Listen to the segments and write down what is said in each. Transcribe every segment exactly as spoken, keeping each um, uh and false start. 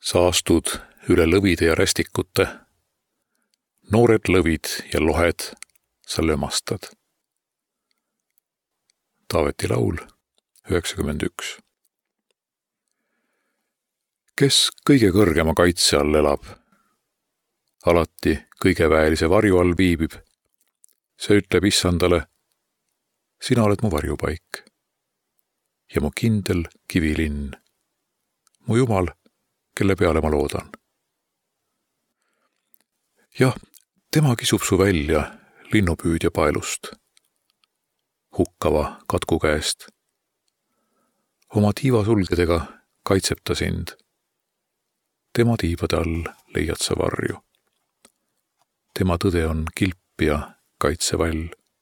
Sa astud üle lõvide ja rästikute. Noored lõvid ja lohed sa lömastad. Taaveti laul üheksakümmend üks. Kes kõige kõrgema kaitse all elab, alati kõige väelise varju all viibib, see ütleb issandale, sina oled mu varjupaik ja mu kindel kivilinn, mu Jumal, kelle peale ma loodan. Jah, tema kisub su välja linnupüüdja paelust, hukkava katku käest. Oma tiivasulgedega kaitseb ta sind. Tema tiibade all leiad sa varju. Tema tõde on kilp ja kaitsevall.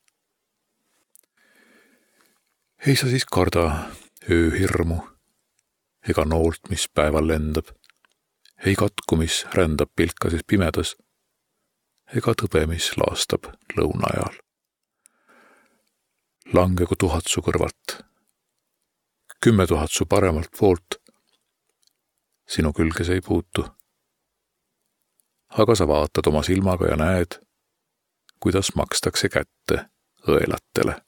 Ei sa siis karda ööhirmu, ega noolt, mis päeval lendab, ei katku, mis rändab pilkases pimedas, ega tõbe, mis laastab lõuna ajal. Langegu tuhat su kõrvalt, kümme tuhat su paremalt poolt, sinu külge see ei puutu. Aga sa vaatad oma silmaga ja näed, kuidas makstakse kätte õelatele.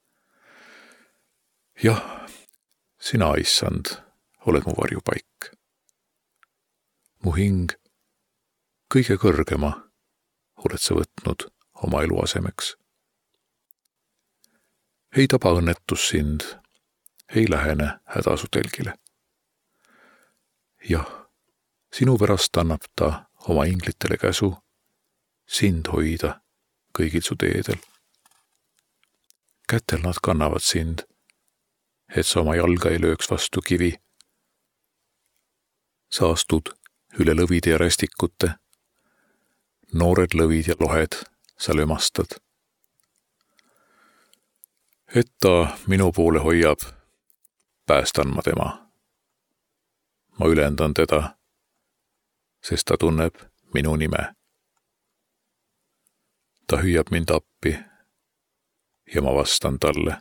Jah, sina, issand, oled mu varjupaik. Mu hing kõige kõrgema oled sa võtnud oma elu asemeks. Ei taba õnnetus sind, ei lähene häda su telgile. Jah, sinu pärast annab ta oma inglitele käsu sind hoida kõigil su teedel. Kätel nad kannavad sind, et sa oma jalga ei lööks vastu kivi. Sa astud üle lõvide ja rästikute, noored lõvid ja lohed sa lömastad. Et ta minu poole hoiab, päästan ma tema. Ma ülendan teda, sest ta tunneb minu nime. Ta hüüab mind appi ja ma vastan talle.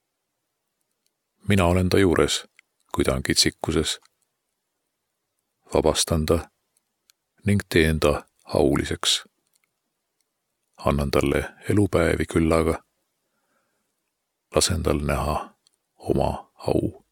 Mina olen ta juures, kui ta on kitsikuses. Vabastan ta ning teen ta auliseks. Annan talle elupäevi küllaga. Lasen tal näha oma au.